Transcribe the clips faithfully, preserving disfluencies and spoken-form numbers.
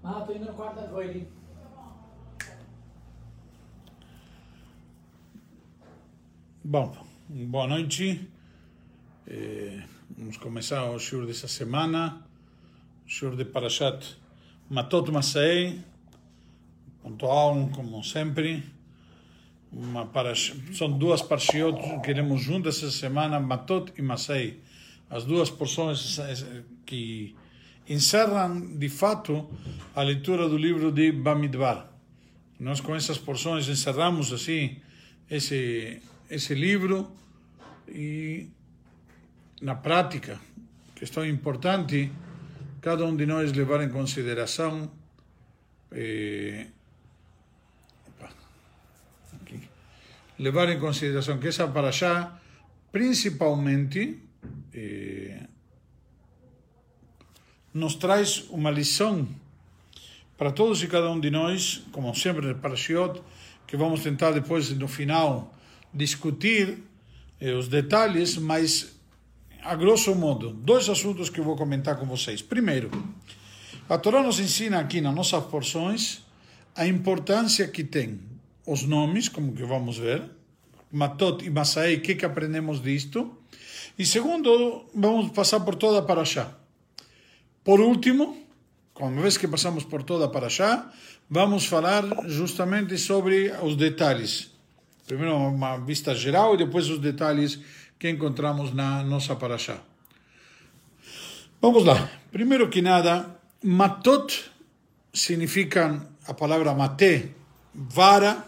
Ah, estou indo no quarto da Voiri. Bom, boa noite. Eh, vamos começar o shiur dessa semana, o shiur de Parashat Matot Masei, pontual, como sempre. Uma parash... São duas parshiot que lemos juntas essa semana, Matot e Masei, as duas porções que encerram, de fato, a leitura do livro de Bamidbar. Nós, com essas porções, encerramos, assim, esse, esse livro e, na prática, questão importante, cada um de nós levar em consideração eh, opa, aqui, levar em consideração que essa parashá, principalmente, eh, nos traz uma lição para todos e cada um de nós, como sempre no Parashiot, que vamos tentar depois, no final, discutir eh, os detalhes, mas, a grosso modo, dois assuntos que eu vou comentar com vocês. Primeiro, a Torá nos ensina aqui nas nossas porções a importância que tem os nomes, como que vamos ver, Matot e Masei, o que, que aprendemos disto. E segundo, vamos passar por toda a Parashá. Por último, uma vez que passamos por toda a Parashá, vamos falar justamente sobre os detalhes. Primeiro uma vista geral e depois os detalhes que encontramos na nossa Parashá. Vamos lá. Primeiro que nada, Matot significa a palavra maté, vara,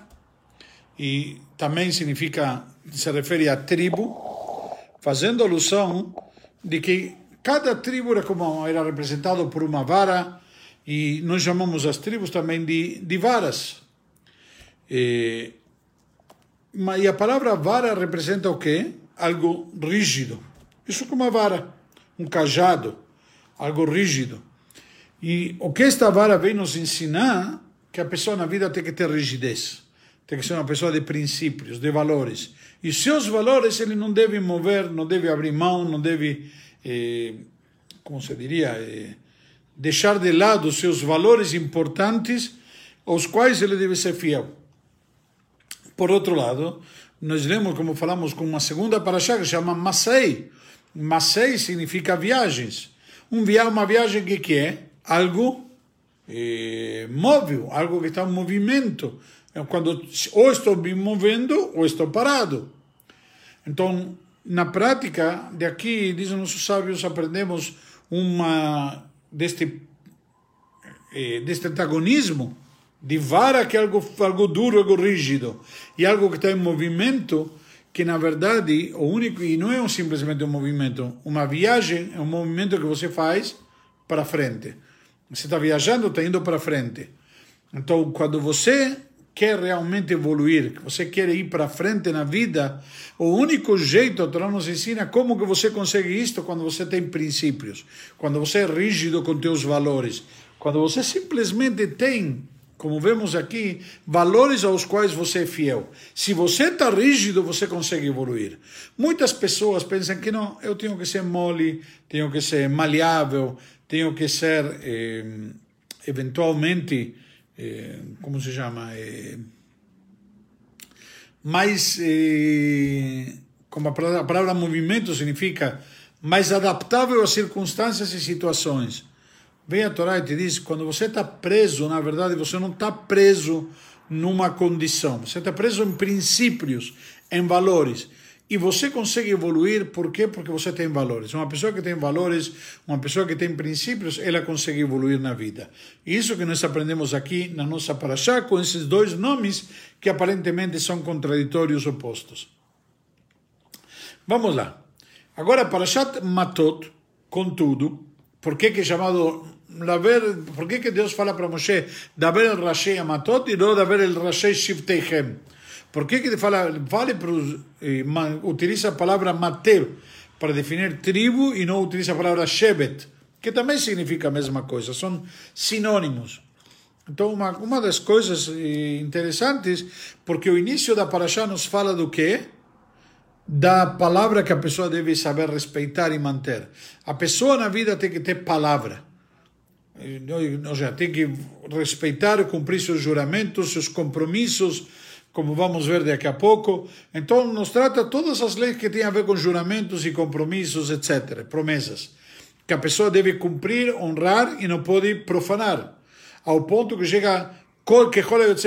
e também significa, se refere a tribo, fazendo alusão de que cada tribo era, como, era representado por uma vara, e nós chamamos as tribos também de, de varas. E, e a palavra vara representa o quê? Algo rígido. Isso como uma vara, um cajado, algo rígido. E o que esta vara vem nos ensinar, que a pessoa na vida tem que ter rigidez, tem que ser uma pessoa de princípios, de valores. E seus valores ele não deve mover, não deve abrir mão, não deve... Eh, como se diria, eh, deixar de lado seus valores importantes, aos quais ele deve ser fiel. Por outro lado, nós lemos, como falamos, com uma segunda parashá que se chama Masei. Masei significa viagens. Um via, uma viagem que, que é algo eh, móvel, algo que está em movimento. É quando ou estou me movendo ou estou parado. Então, na prática, de aqui, dizem nossos sábios, aprendemos uma deste, eh, deste antagonismo de vara, que é algo, algo duro, algo rígido, e algo que está em movimento, que na verdade, o único, e não é simplesmente um movimento, uma viagem é um movimento que você faz para frente. Você está viajando, está indo para frente. Então, quando você quer realmente evoluir, que você quer ir para frente na vida, o único jeito, a Torá nos ensina como que você consegue isto quando você tem princípios, quando você é rígido com teus valores, quando você simplesmente tem, como vemos aqui, valores aos quais você é fiel. Se você está rígido, você consegue evoluir. Muitas pessoas pensam que não, eu tenho que ser mole, tenho que ser maleável, tenho que ser, eh, eventualmente, Eh, como se chama, eh, mais, eh, como a palavra, a palavra movimento significa mais adaptável às circunstâncias e situações. Vem a Torá e te diz, quando você está preso, na verdade você não está preso numa condição, você está preso em princípios, em valores. E você consegue evoluir, por quê? Porque você tem valores. Uma pessoa que tem valores, uma pessoa que tem princípios, ela consegue evoluir na vida. E isso que nós aprendemos aqui na nossa parashá, com esses dois nomes que aparentemente são contraditórios, opostos. Vamos lá. Agora, Parashat Matot, contudo, por que que é chamado... Por que que Deus fala para Moshe Daber el Rashei Matot e não Daber el Rashei Shivteichem? Por que que ele fala, vale para os, eh, utiliza a palavra mater para definir tribo e não utiliza a palavra shevet, que também significa a mesma coisa, são sinônimos. Então, uma, uma das coisas eh, interessantes, porque o início da parashá nos fala do quê? Da palavra que a pessoa deve saber respeitar e manter. A pessoa na vida tem que ter palavra. Ou seja, tem que respeitar, cumprir seus juramentos, seus compromissos, como vamos ver daqui a pouco. Então, nos trata todas as leis que têm a ver com juramentos e compromissos, etcétera, promessas, que a pessoa deve cumprir, honrar e não pode profanar, ao ponto que chega, que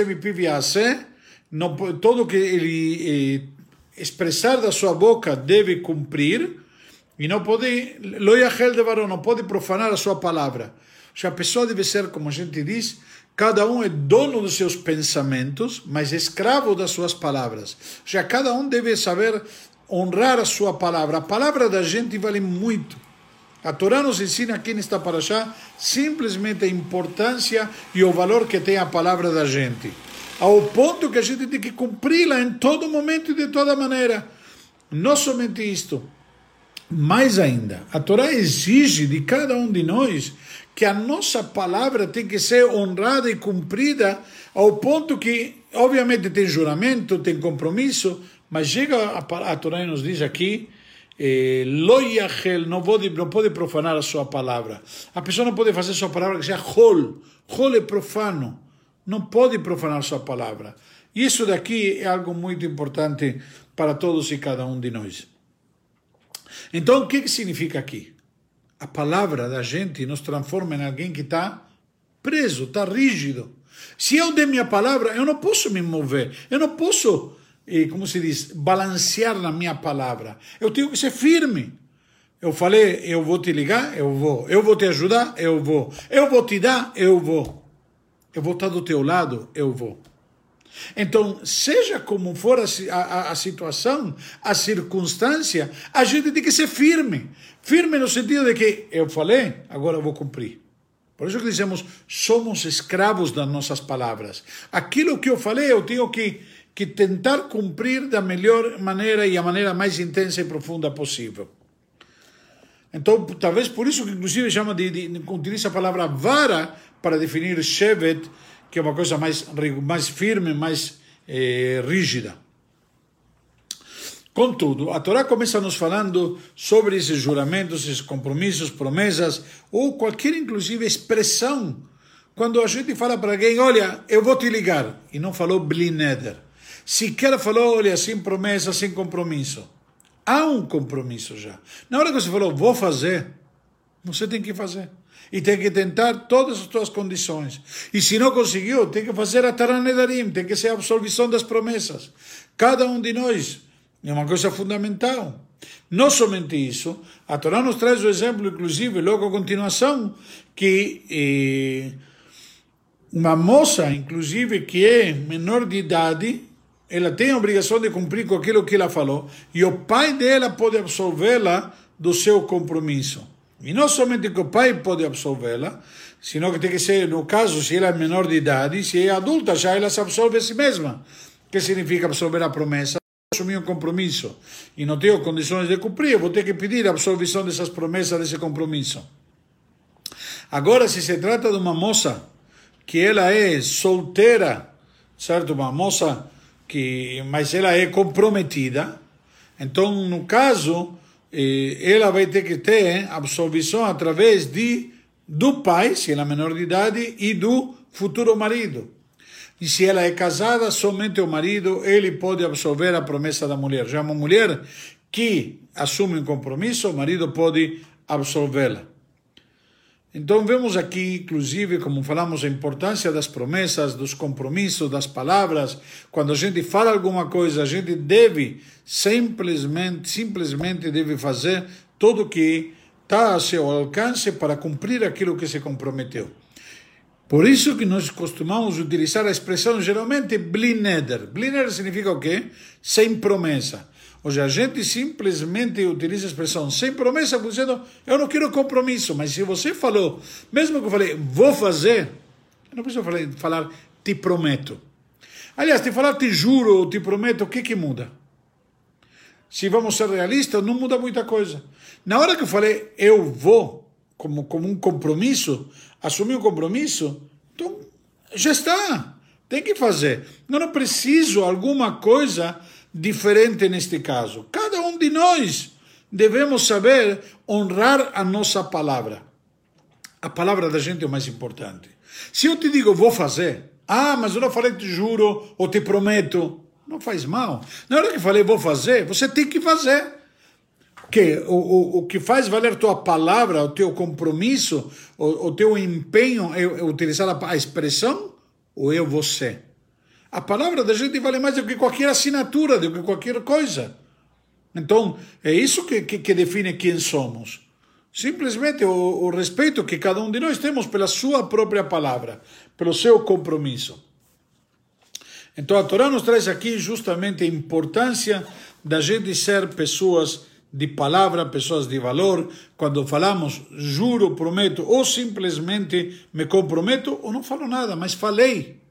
não, todo que ele eh, expressar da sua boca deve cumprir, e não pode, não pode profanar a sua palavra. Ou seja, a pessoa deve ser, como a gente diz, cada um é dono dos seus pensamentos, mas escravo das suas palavras. Ou seja, cada um deve saber honrar a sua palavra. A palavra da gente vale muito. A Torá nos ensina aqui nesta parashá simplesmente a importância e o valor que tem a palavra da gente, ao ponto que a gente tem que cumpri-la em todo momento e de toda maneira. Não somente isto, mais ainda, a Torá exige de cada um de nós que a nossa palavra tem que ser honrada e cumprida, ao ponto que, obviamente, tem juramento, tem compromisso, mas chega a, a Torá e nos diz aqui, eh, lo yachel, não pode, não pode profanar a sua palavra. A pessoa não pode fazer a sua palavra que seja hol. Hol é profano. Não pode profanar a sua palavra. Isso daqui é algo muito importante para todos e cada um de nós. Então, o que significa aqui? A palavra da gente nos transforma em alguém que está preso, está rígido. Se eu der minha palavra, eu não posso me mover. Eu não posso, como se diz, balancear na minha palavra. Eu tenho que ser firme. Eu falei, eu vou te ligar, eu vou. Eu vou te ajudar, eu vou. Eu vou te dar, eu vou. Eu vou estar do teu lado, eu vou. Então, seja como for a, a, a situação, a circunstância, a gente tem que ser firme. Firme no sentido de que eu falei, agora eu vou cumprir. Por isso que dizemos, somos escravos das nossas palavras. Aquilo que eu falei, eu tenho que, que tentar cumprir da melhor maneira e a maneira mais intensa e profunda possível. Então, talvez por isso que inclusive chama de, de, utiliza a palavra vara para definir shevet, que é uma coisa mais, mais firme, mais eh, rígida. Contudo, a Torá começa nos falando sobre esses juramentos, esses compromissos, promessas, ou qualquer, inclusive, expressão. Quando a gente fala para alguém, olha, eu vou te ligar, e não falou bli neder. Sequer falou, olha, sem promessa, sem compromisso. Há um compromisso já. Na hora que você falou, vou fazer, você tem que fazer. E tem que tentar todas as suas condições. E se não conseguiu, tem que fazer a Taranedarim, tem que ser a absolvição das promessas. Cada um de nós é uma coisa fundamental. Não somente isso, a Torá nos traz o exemplo, inclusive, logo a continuação, que eh, uma moça, inclusive, que é menor de idade, ela tem a obrigação de cumprir com aquilo que ela falou, e o pai dela pode absolvê-la do seu compromisso. E não somente que o pai pode absolvê-la, sino que tem que ser, no caso, se ela é menor de idade, se é adulta, já ela se absolve a si mesma. O que significa absolver a promessa? Assumir um compromisso e não tenho condições de cumprir, eu vou ter que pedir a absolvição dessas promessas, desse compromisso. Agora, se se trata de uma moça que ela é solteira, certo? Uma moça que, mas ela é comprometida, então, no caso, ela vai ter que ter absolvição através de, do pai, se ela é menor de idade, e do futuro marido. E se ela é casada, somente o marido, ele pode absolver a promessa da mulher. Já uma mulher que assume um compromisso, o marido pode absolvê-la. Então vemos aqui, inclusive, como falamos, a importância das promessas, dos compromissos, das palavras. Quando a gente fala alguma coisa, a gente deve simplesmente, simplesmente deve fazer tudo o que está a seu alcance para cumprir aquilo que se comprometeu. Por isso que nós costumamos utilizar a expressão geralmente bli neder. Bli neder significa o quê? Sem promessa. Ou seja, a gente simplesmente utiliza a expressão sem promessa, dizendo, eu não quero compromisso, mas se você falou, mesmo que eu falei, vou fazer, eu não preciso falar, falar te prometo. Aliás, te falar te juro ou te prometo, o que que muda? Se vamos ser realistas, não muda muita coisa. Na hora que eu falei, eu vou, como, como um compromisso, assumir um compromisso, então já está, tem que fazer. Eu não preciso alguma coisa diferente neste caso. Cada um de nós devemos saber honrar a nossa palavra. a palavra da gente é o mais importante. Se eu te digo, vou fazer, ah, mas eu não falei te juro, ou te prometo, não faz mal. Na hora que falei, vou fazer, você tem que fazer. Que o, o, o que faz valer tua palavra, o teu compromisso, o, o teu empenho é, é utilizar a, a expressão, ou eu você. A palavra da gente vale mais do que qualquer assinatura, do que qualquer coisa. Então, é isso que, que, que define quem somos. Simplesmente o, o respeito que cada um de nós temos pela sua própria palavra, pelo seu compromisso. Então, a Torá nos traz aqui justamente a importância da gente ser pessoas de palavra, pessoas de valor. Quando falamos juro, prometo, ou simplesmente me comprometo, ou não falo nada, mas falei.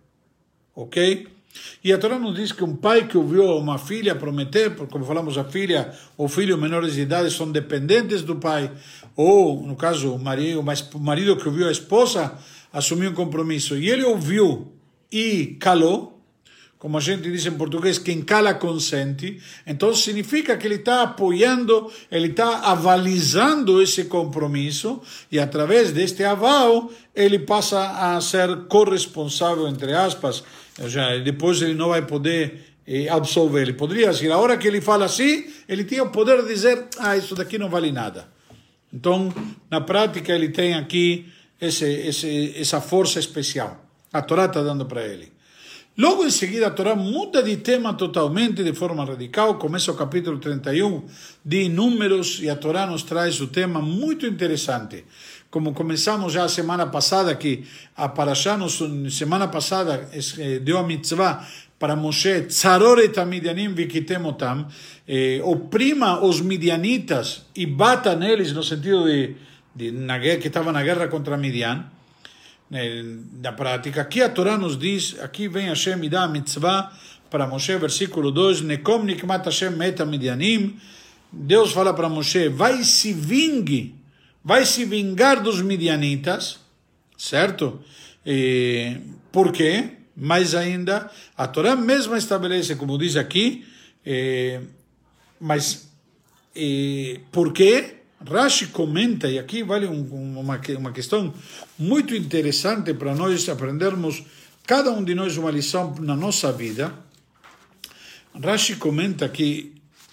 Ok? E a Torá nos diz que um pai que ouviu uma filha prometer, porque como falamos, a filha ou filho menores de idade são dependentes do pai, ou no caso o marido, o marido que ouviu a esposa assumiu um compromisso, e ele ouviu e calou, como a gente diz em português, quem cala consente, então significa que ele está apoiando, ele está avalizando esse compromisso, e através deste aval, ele passa a ser corresponsável, entre aspas, ou seja, depois ele não vai poder eh, absolver. Ele poderia dizer, a hora que ele fala assim, ele tinha o poder de dizer, ah, isso daqui não vale nada. Então, na prática, ele tem aqui esse, esse, essa força especial. A Torá está dando para ele. Logo em seguida, a Torá muda de tema totalmente, de forma radical. Começa o capítulo trinta e um de Números, e a Torá nos traz o tema muito interessante. Como começamos já a semana passada, que a Parashá, na semana passada, deu a mitzvah para Moshe, Tzaror et Midianim vikitem otam, oprima os midianitas e bata neles, no sentido de, de na guerra, que estava na guerra contra Midian. Na prática, aqui a Torá nos diz, aqui vem Hashem e dá a mitzvah para Moshe, versículo dois, Nekom nikmat Hashem meta midianim, Deus fala para Moshe, vai se vingue, vai se vingar dos midianitas, certo? E, por quê? Mais ainda, a Torá mesma estabelece, como diz aqui, eh, mas eh, por quê? Rashi comenta, e aqui vale um, uma, uma questão muito interessante para nós aprendermos, cada um de nós, uma lição na nossa vida. Rashi comenta que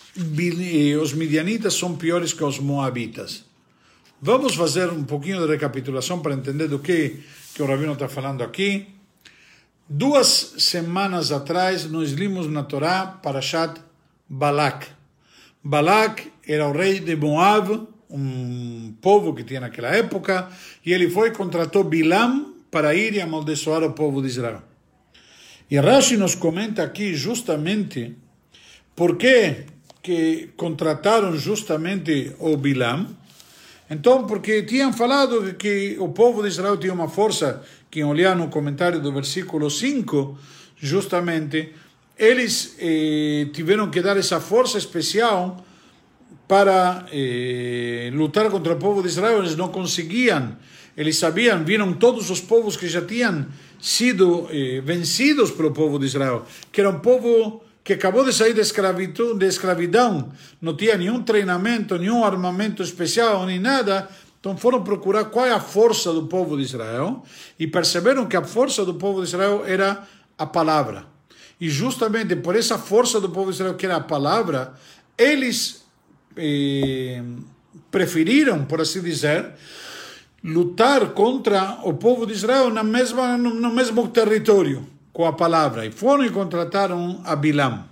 os midianitas são piores que os moabitas. Vamos fazer um pouquinho de recapitulação para entender do que, que o Rabino está falando aqui. Duas semanas atrás, nós limos na Torá Parashat Balak. Balak era o rei de Moab, um povo que tinha naquela época, e ele foi e contratou Bilam para ir e amaldiçoar o povo de Israel. E Rashi nos comenta aqui justamente por que, que contrataram justamente o Bilam. Então, porque tinham falado que o povo de Israel tinha uma força, quem olhar no comentário do versículo cinco, justamente, eles eh, tiveram que dar essa força especial para eh, lutar contra o povo de Israel. Eles não conseguiam, eles sabiam, viram todos os povos que já tinham sido eh, vencidos pelo povo de Israel, que era um povo que acabou de sair de escravidão, de escravidão, não tinha nenhum treinamento, nenhum armamento especial, nem nada. Então foram procurar qual é a força do povo de Israel e perceberam que a força do povo de Israel era a palavra. E justamente por essa força do povo de Israel, que era a palavra, eles eh, preferiram, por assim dizer, lutar contra o povo de Israel na mesma, no, no mesmo território, com a palavra. E foram e contrataram a Bilam.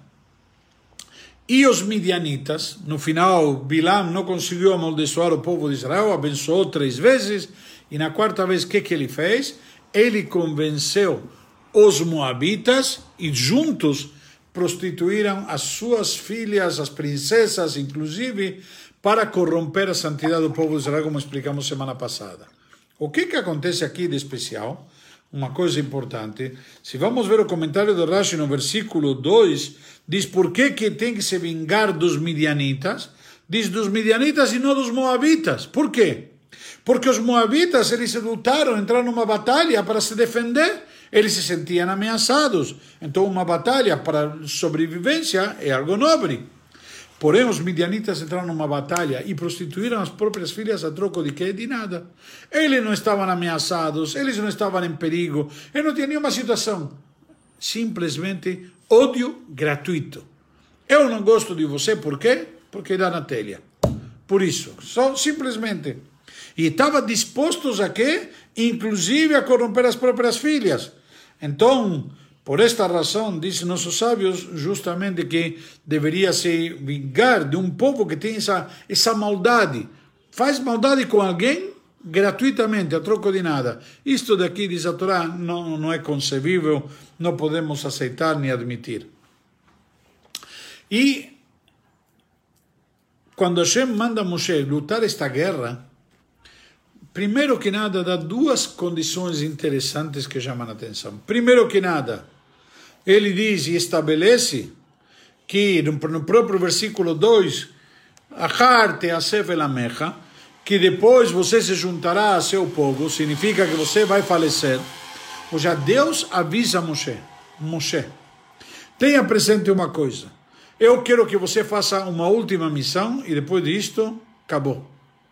E os midianitas, no final, Bilam não conseguiu amaldiçoar o povo de Israel, abençoou três vezes, e na quarta vez, o que, que ele fez? Ele convenceu os moabitas e juntos prostituíram as suas filhas, as princesas, inclusive, para corromper a santidade do povo de Israel, como explicamos semana passada. O que, que acontece aqui de especial? Uma coisa importante, se vamos ver o comentário de Rashi no versículo dois, diz por que, que tem que se vingar dos midianitas, diz dos midianitas e não dos moabitas. Por quê? Porque os moabitas, eles lutaram, entraram numa batalha para se defender, eles se sentiam ameaçados. Então uma batalha para sobrevivência é algo nobre. Porém, os midianitas entraram numa batalha e prostituíram as próprias filhas a troco de quê? De nada. Eles não estavam ameaçados, eles não estavam em perigo, eles não tinham nenhuma situação. Simplesmente ódio gratuito. Eu não gosto de você, por quê? Porque dá na telha. Por isso, só simplesmente. E estavam dispostos a quê? Inclusive a corromper as próprias filhas. Então, por esta razão, dizem nossos sábios, justamente que deveria se vingar de um povo que tem essa, essa maldade. Faz maldade com alguém gratuitamente, a troco de nada. Isto daqui, diz a Torá, não, não é concebível, não podemos aceitar nem admitir. E quando Hashem manda Moshe lutar esta guerra, primeiro que nada, dá duas condições interessantes que chamam a atenção. Primeiro que nada, ele diz e estabelece que no próprio versículo dois, Acharte asef elamecha, que depois você se juntará a seu povo, significa que você vai falecer. Ou já Deus avisa Moshe, Moshe, tenha presente uma coisa, eu quero que você faça uma última missão e depois disto, acabou.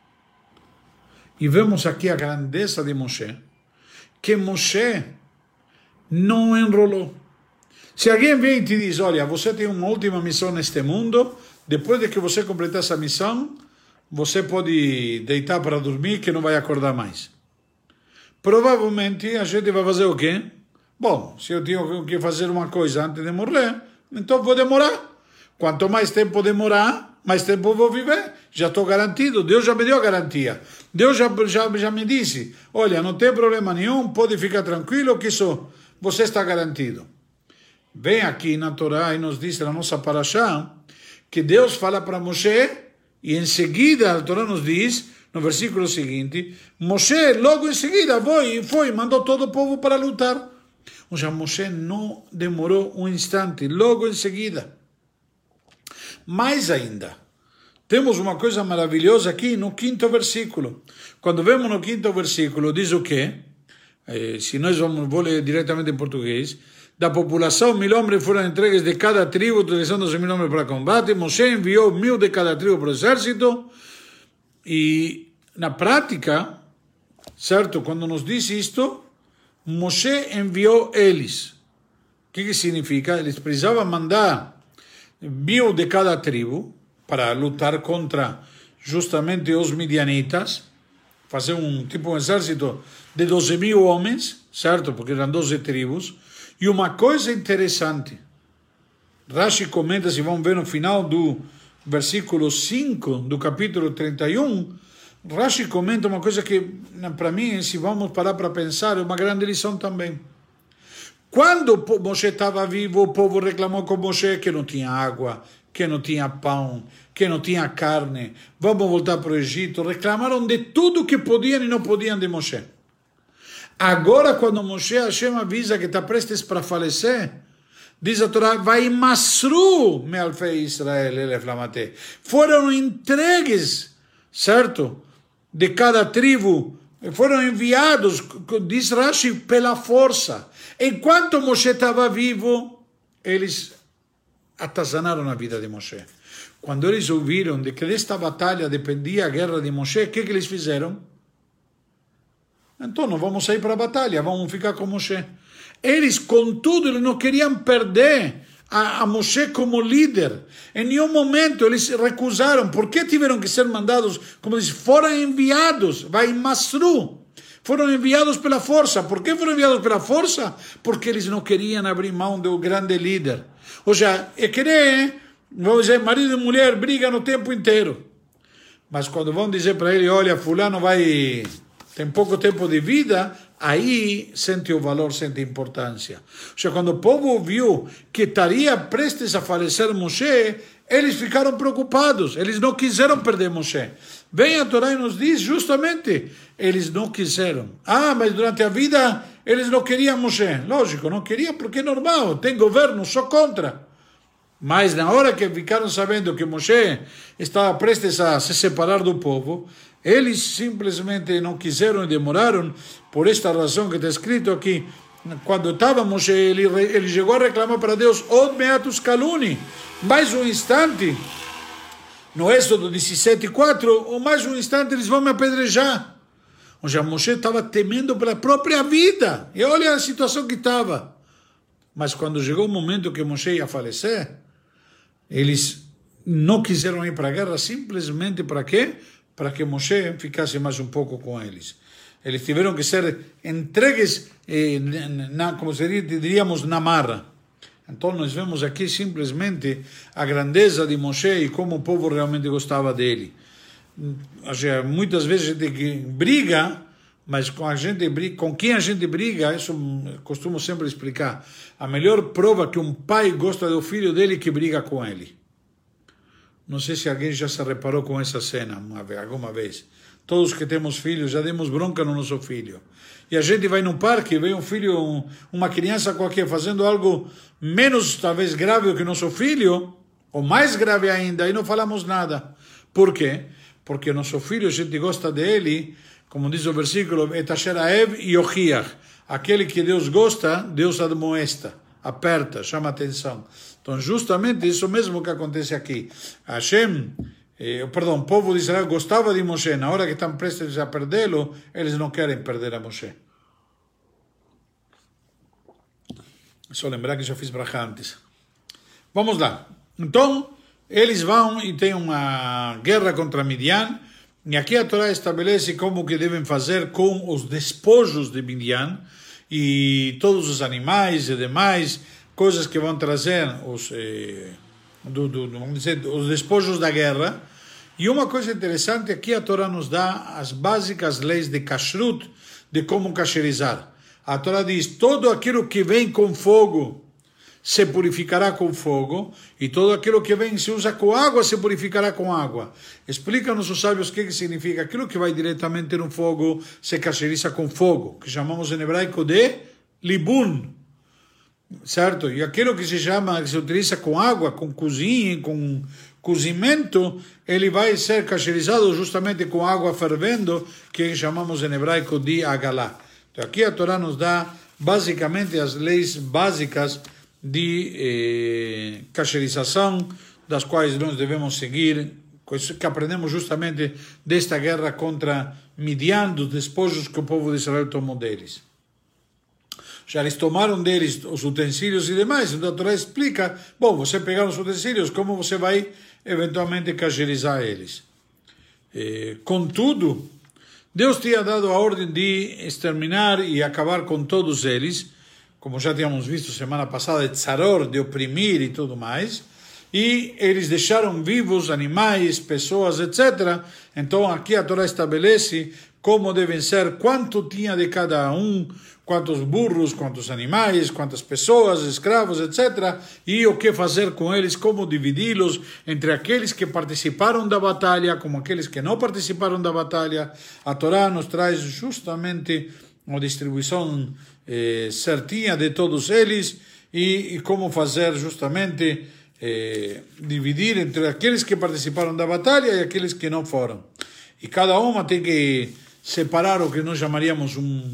E vemos aqui a grandeza de Moshe, que Moshe não enrolou. Se alguém vem e te diz, olha, você tem uma última missão neste mundo, depois de que você completar essa missão, você pode deitar para dormir que não vai acordar mais. Provavelmente a gente vai fazer o quê? Bom, se eu tenho que fazer uma coisa antes de morrer, então vou demorar. Quanto mais tempo demorar, mais tempo eu vou viver. Já estou garantido, Deus já me deu a garantia. Deus já, já, já me disse, olha, não tem problema nenhum, pode ficar tranquilo que isso, você está garantido. Vem aqui na Torá e nos diz na nossa paraxá que Deus fala para Moshe e em seguida a Torá nos diz, no versículo seguinte, Moshe logo em seguida foi e foi, mandou todo o povo para lutar. Ou seja, Moshe não demorou um instante, logo em seguida. Mais ainda, temos uma coisa maravilhosa aqui no quinto versículo. Quando vemos no quinto versículo, diz o quê? Eh, se nós vamos, vou ler diretamente em português, da população, mil homens foram entregues de cada tribo, utilizando os mil homens para combate. Moshe enviou mil de cada tribo para o exército. E, na prática, certo, quando nos diz isto, Moshe enviou eles. O que, que significa? Eles precisavam mandar mil de cada tribo para lutar contra justamente os midianitas, fazer um tipo um exército de doze mil homens, certo? Porque eram doze tribos. E uma coisa interessante, Rashi comenta, se vamos ver no final do versículo cinco do capítulo trinta e um, Rashi comenta uma coisa que, para mim, se vamos parar para pensar, é uma grande lição também. Quando Moshe estava vivo, o povo reclamou com Moshe que não tinha água, que não tinha pão, que não tinha carne, vamos voltar para o Egito, reclamaram de tudo que podiam e não podiam de Moshe. Agora, quando Moshe Hashem avisa que está prestes para falecer, diz a Torá, vai masru me alfei Israel, ele flamate. Foram entregues, certo? De cada tribo, foram enviados, diz Rashi, pela força. Enquanto Moshe estava vivo, eles atazanaram a vida de Moshe. Quando eles ouviram de que desta batalha dependia a guerra de Moshe, o que, que eles fizeram? Então não vamos sair para a batalha, vamos ficar com Moshe. Eles, contudo, eles não queriam perder a, a Moshe como líder. Em nenhum momento eles recusaram. Por que tiveram que ser mandados? Como diz, foram enviados, vai masru. Foram enviados pela força. Por que foram enviados pela força? Porque eles não queriam abrir mão do grande líder. Ou seja, é querer, vamos dizer, marido e mulher brigam o tempo inteiro. Mas quando vão dizer para ele, olha, fulano vai... tem pouco tempo de vida, aí sente o valor, sente a importância. Ou seja, quando o povo viu que estaria prestes a falecer Moshe, eles ficaram preocupados, eles não quiseram perder Moshe. Vem a Torá e nos diz justamente, eles não quiseram. Ah, mas durante a vida eles não queriam Moshe. Lógico, não queriam porque é normal, tem governo, só contra. Mas na hora que ficaram sabendo que Moshe estava prestes a se separar do povo, eles simplesmente não quiseram e demoraram, por esta razão que está escrito aqui, quando estava Moshe, ele, ele chegou a reclamar para Deus, Od meatus kaluni, mais um instante, no Êxodo dezessete, quatro, ou mais um instante eles vão me apedrejar. Ou seja, Moshe estava temendo pela própria vida. E olha a situação que estava. Mas quando chegou o momento que Moshe ia falecer, eles não quiseram ir para a guerra simplesmente para quê? Para que Moshe ficasse mais um pouco com eles. Eles tiveram que ser entregues, eh, na, como diríamos, na marra. Então nós vemos aqui simplesmente a grandeza de Moshe e como o povo realmente gostava dele. Muitas vezes a gente briga, mas com, a gente briga, com quem a gente briga, isso costumo sempre explicar. A melhor prova que um pai gosta do filho dele é que briga com ele. Não sei se alguém já se reparou com essa cena uma vez, alguma vez. Todos que temos filhos já demos bronca no nosso filho. E a gente vai no parque e vê um filho, um, uma criança qualquer fazendo algo menos talvez grave que nosso filho, ou mais grave ainda, e não falamos nada. Por quê? Porque nosso filho, a gente gosta dele, como diz o versículo, et asher aev yochiach. Aquele que Deus gosta, Deus admoesta, aperta, chama atenção. Então, justamente isso mesmo que acontece aqui. Hashem, eh, perdão, o povo de Israel gostava de Moshe, na hora que estão prestes a perdê-lo, eles não querem perder a Moshe. Só lembrar que já fiz brachá antes. Vamos lá. Então, eles vão e tem uma guerra contra Midian, e aqui a Torá estabelece como que devem fazer com os despojos de Midian, e todos os animais e demais coisas que vão trazer os, eh, do, do, vamos dizer, os despojos da guerra. E uma coisa interessante, aqui a Torá nos dá as básicas leis de kashrut, de como kasherizar. A Torá diz, todo aquilo que vem com fogo se purificará com fogo, e todo aquilo que vem se usa com água se purificará com água. Explica-nos os sábios o que, que significa aquilo que vai diretamente no fogo, se cacheriza com fogo, que chamamos em hebraico de libun, certo? E aquilo que se chama, que se utiliza com água, com cozinha, com cozimento, ele vai ser cacherizado justamente com água fervendo, que chamamos em hebraico de agalá. Então aqui a Torá nos dá basicamente as leis básicas de eh, cacherização, das quais nós devemos seguir, que aprendemos justamente desta guerra contra Midian, dos despojos que o povo de Israel tomou deles. Já eles tomaram deles os utensílios e demais, então a Torá explica, bom, você pegar os utensílios, como você vai eventualmente cacherizar eles. Eh, contudo, Deus tinha dado a ordem de exterminar e acabar com todos eles, como já tínhamos visto semana passada, de tzaror, de oprimir e tudo mais, e eles deixaram vivos animais, pessoas, etcétera. Então aqui a Torá estabelece como devem ser, quanto tinha de cada um, quantos burros, quantos animais, quantas pessoas, escravos, etcétera, e o que fazer com eles, como dividi-los entre aqueles que participaram da batalha, como aqueles que não participaram da batalha. A Torá nos traz justamente uma distribuição eh, certinha de todos eles e, e como fazer justamente eh, dividir entre aqueles que participaram da batalha e aqueles que não foram. E cada uma tem que separar o que nós chamaríamos um,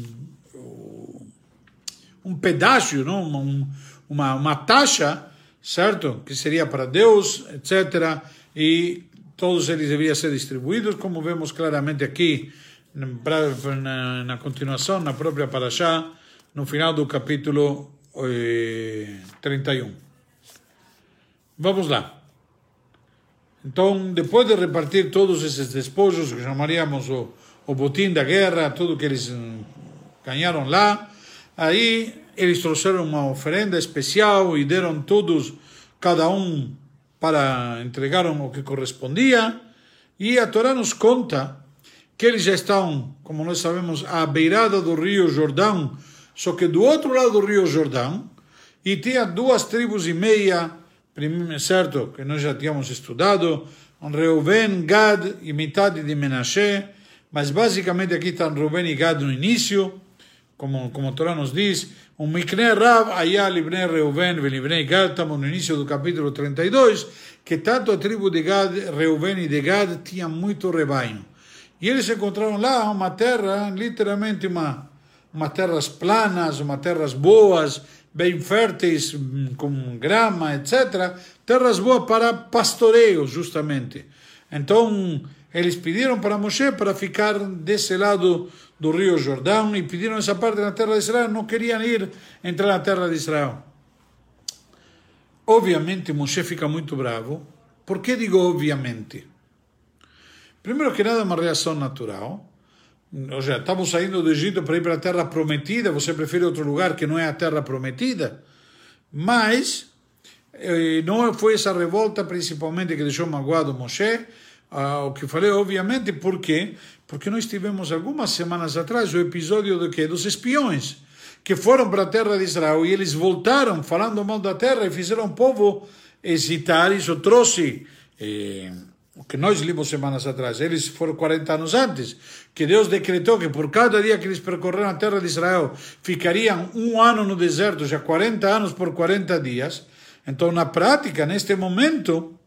um pedaço, não? Um, uma, uma taxa, certo? Que seria para Deus, etcétera. E todos eles deveriam ser distribuídos, como vemos claramente aqui, Na, na continuação, na própria Parashá, no final do capítulo eh, trinta e um. Vamos lá. Então, depois de repartir todos esses despojos, que chamaríamos o, o botim da guerra, tudo que eles ganharam lá, aí eles trouxeram uma oferenda especial e deram todos, cada um, para entregaram o que correspondia, e a Torá nos conta que eles já estão, como nós sabemos, à beirada do rio Jordão, só que do outro lado do rio Jordão, e tinha duas tribos e meia, certo, que nós já tínhamos estudado, Reuven, Gad e metade de Menashe, mas basicamente aqui estão Reuven e Gad no início, como, como a Torá nos diz, um Mikne Rav, Ayá, Libnei Reuven, Libnei Gad, estamos no início do capítulo trinta e dois, que tanto a tribo de Gad, Reuven e de Gad, tinha muito rebanho. E eles encontraram lá uma terra, literalmente uma, uma terras planas, uma terras boas, bem férteis, com grama, etcétera. Terras boas para pastoreio, justamente. Então, eles pediram para Moshe para ficar desse lado do rio Jordão e pediram essa parte na terra de Israel, não queriam ir entrar na terra de Israel. Obviamente, Moshe fica muito bravo. Por que digo obviamente? Primeiro que nada, é uma reação natural. Ou seja, estamos saindo do Egito para ir para a terra prometida, você prefere outro lugar que não é a terra prometida? Mas eh, não foi essa revolta principalmente que deixou magoado Moshe, ah, o que falei obviamente, por quê? Porque nós tivemos algumas semanas atrás o episódio do quê? Dos espiões, que foram para a terra de Israel e eles voltaram falando mal da terra e fizeram o povo hesitar. Isso trouxe... Eh, o que nós lemos semanas atrás, eles foram quarenta anos antes, que Deus decretou que por cada dia que eles percorreram a terra de Israel, ficariam um ano no deserto, já quarenta anos por quarenta dias. Então, na prática, neste momento,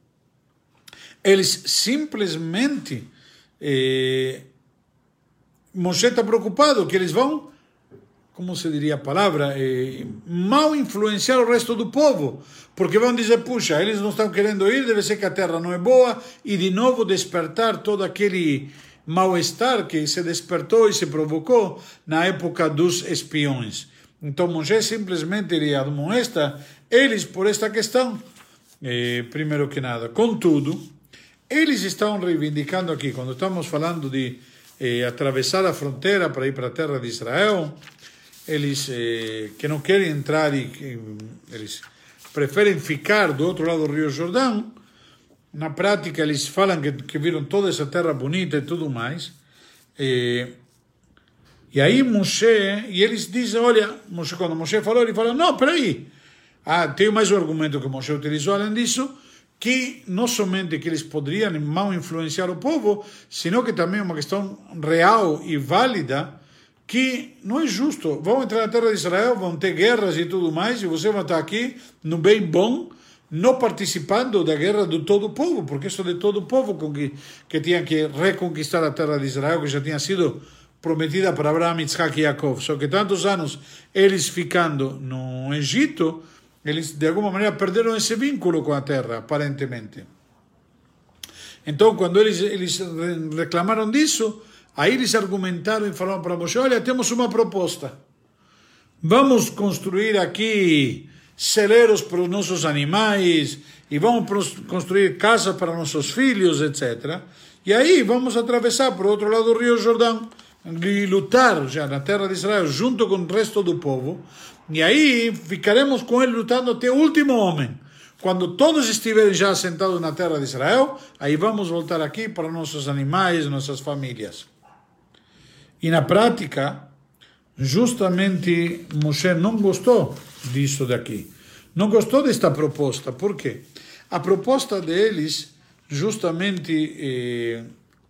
eles simplesmente, eh, Moshe está preocupado que eles vão, como se diria a palavra, eh, mal influenciar o resto do povo, porque vão dizer, puxa, eles não estão querendo ir, deve ser que a terra não é boa, e de novo despertar todo aquele mal-estar que se despertou e se provocou na época dos espiões. Então Moshe simplesmente lhe admoesta eles por esta questão, eh, primeiro que nada. Contudo, eles estão reivindicando aqui, quando estamos falando de eh, atravessar a fronteira para ir para a terra de Israel, eles eh, que não querem entrar e que, eles preferem ficar do outro lado do rio Jordão. Na prática eles falam que, que viram toda essa terra bonita e tudo mais, e, e aí Moshe, e eles dizem, olha, Moshe, quando Moshe falou, ele falou, não, peraí, ah, tem mais um argumento que Moshe utilizou além disso, que não somente que eles poderiam mal influenciar o povo, sino que também é uma questão real e válida, que não é justo. Vão entrar na terra de Israel, vão ter guerras e tudo mais, e você vai estar aqui, no bem bom, não participando da guerra de todo o povo, porque isso de todo o povo que, que tinha que reconquistar a terra de Israel, que já tinha sido prometida para Abraão, Isaac e Jacob. Só que tantos anos eles ficando no Egito, eles de alguma maneira perderam esse vínculo com a terra, aparentemente. Então, quando eles, eles reclamaram disso, aí eles argumentaram e falaram para Moshe, olha, temos uma proposta. Vamos construir aqui celeiros para os nossos animais, e vamos construir casas para nossos filhos, etcétera. E aí vamos atravessar para o outro lado do rio Jordão, e lutar já na terra de Israel, junto com o resto do povo, e aí ficaremos com ele lutando até o último homem. Quando todos estiverem já assentados na terra de Israel, aí vamos voltar aqui para nossos animais, nossas famílias. E na prática, justamente Moshe não gostou disso daqui. Não gostou desta proposta. Por quê? A proposta deles justamente eh,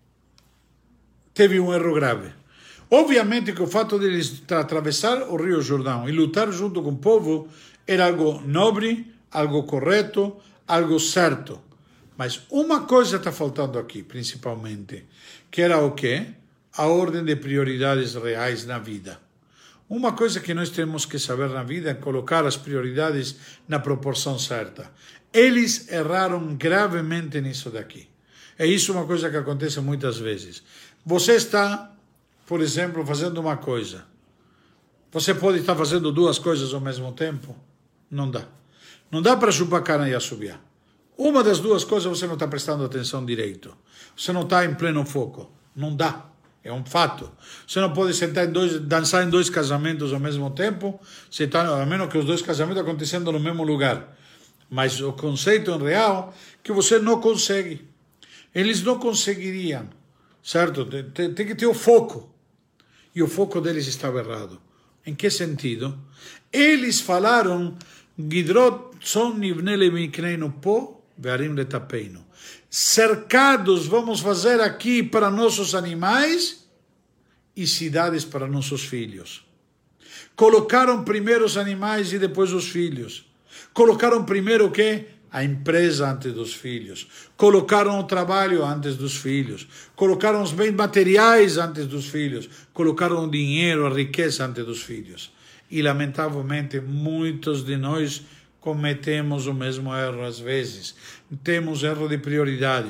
teve um erro grave. Obviamente que o fato de eles atravessar o rio Jordão e lutar junto com o povo era algo nobre, algo correto, algo certo. Mas uma coisa está faltando aqui, principalmente, que era o quê? A ordem de prioridades reais na vida. Uma coisa que nós temos que saber na vida é colocar as prioridades na proporção certa. Eles erraram gravemente nisso daqui. É isso uma coisa que acontece muitas vezes. Você está, por exemplo, fazendo uma coisa. Você pode estar fazendo duas coisas ao mesmo tempo? Não dá. Não dá para chupar cana e assobiar. Uma das duas coisas você não está prestando atenção direito. Você não está em pleno foco. Não dá. É um fato. Você não pode sentar em dois, dançar em dois casamentos ao mesmo tempo, você tá, a menos que os dois casamentos acontecendo no mesmo lugar. Mas o conceito em real que você não consegue. Eles não conseguiriam, certo? Tem, tem que ter o foco. E o foco deles estava errado. Em que sentido? Eles falaram Gidrot son nivne lemikneinu po ve'arim letapeinu. Cercados vamos fazer aqui para nossos animais e cidades para nossos filhos. Colocaram primeiro os animais e depois os filhos. Colocaram primeiro o quê? A empresa antes dos filhos. Colocaram o trabalho antes dos filhos. Colocaram os bens materiais antes dos filhos. Colocaram o dinheiro, a riqueza antes dos filhos. E, lamentavelmente, muitos de nós cometemos o mesmo erro às vezes. Temos erro de prioridades.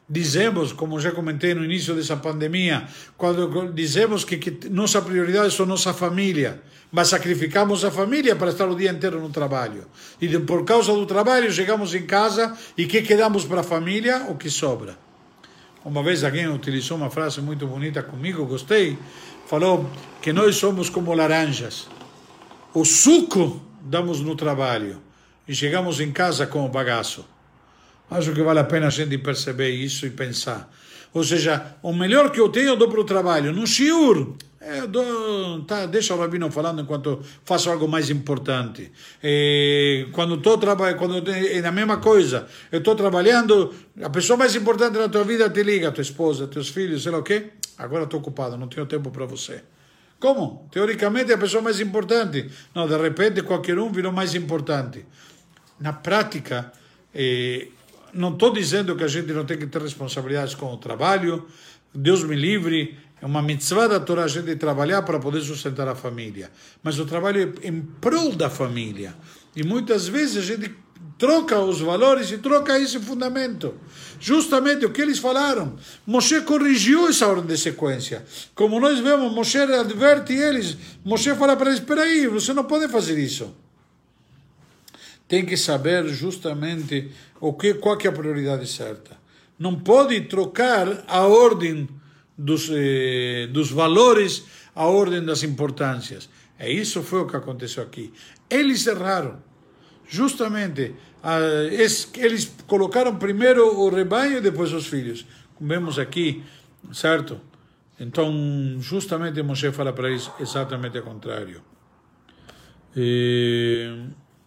dizemos, como já comentei no início dessa pandemia, quando dizemos que, que nossa prioridade é nossa família, mas sacrificamos a família para estar o dia inteiro no trabalho. E de, por causa do trabalho chegamos em casa e que quedamos para a família? O que sobra. Uma vez alguém utilizou uma frase muito bonita comigo, gostei, falou que nós somos como laranjas. O suco damos no trabalho e chegamos em casa com o bagaço. Acho que vale a pena a gente perceber isso e pensar. Ou seja, o melhor que eu tenho eu dou para o trabalho. No shiur, eu dou, tá, deixa o rabino falando enquanto faço algo mais importante. E quando estou trabalhando, quando é a mesma coisa, eu estou trabalhando, a pessoa mais importante na tua vida te liga, tua esposa, teus filhos, sei lá o quê. Agora estou ocupado, não tenho tempo para você. Como? Teoricamente é a pessoa mais importante. Não, de repente qualquer um virou mais importante. Na prática, eh, não estou dizendo que a gente não tem que ter responsabilidades com o trabalho. Deus me livre, é uma mitzvah da Torá a gente trabalhar para poder sustentar a família. Mas o trabalho é em prol da família. E muitas vezes a gente troca os valores e troca esse fundamento. Justamente o que eles falaram. Moshe corrigiu essa ordem de sequência. Como nós vemos, Moshe adverte eles. Moshe fala para eles, espera aí, você não pode fazer isso. Tem que saber justamente o que, qual que é a prioridade certa. Não pode trocar a ordem dos, eh, dos valores, a ordem das importâncias. E isso foi o que aconteceu aqui. Eles erraram. Justamente, eles colocaram primeiro o rebanho e depois os filhos. Como vemos aqui, certo? Então, justamente Moshe fala para eles exatamente o contrário. E...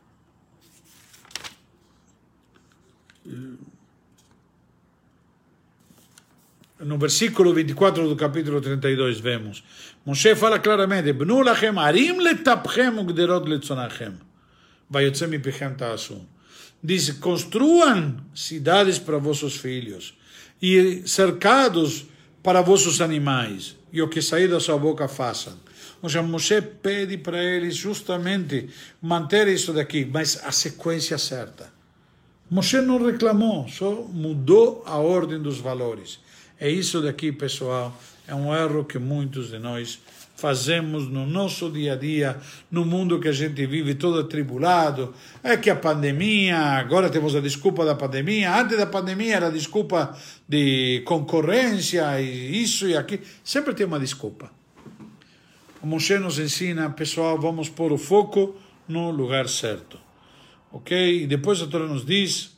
no versículo vinte e quatro do capítulo trinta e dois vemos, Moshe fala claramente, Bnu lachem arim letapchem ugderot letzonachem, vayotze mipichem ta'asum. Diz, construam cidades para vossos filhos e cercados para vossos animais, e o que sair da sua boca façam. Ou seja, Moshe pede para eles justamente manter isso daqui, mas a sequência certa. Moshe não reclamou, só mudou a ordem dos valores. É isso daqui, pessoal, é um erro que muitos de nós fazemos no nosso dia a dia, no mundo que a gente vive todo atribulado. É que a pandemia, agora temos a desculpa da pandemia, antes da pandemia era a desculpa de concorrência, e isso e aquilo. Sempre tem uma desculpa. O Moshe nos ensina, pessoal, vamos pôr o foco no lugar certo. Ok? E depois a Torá nos diz,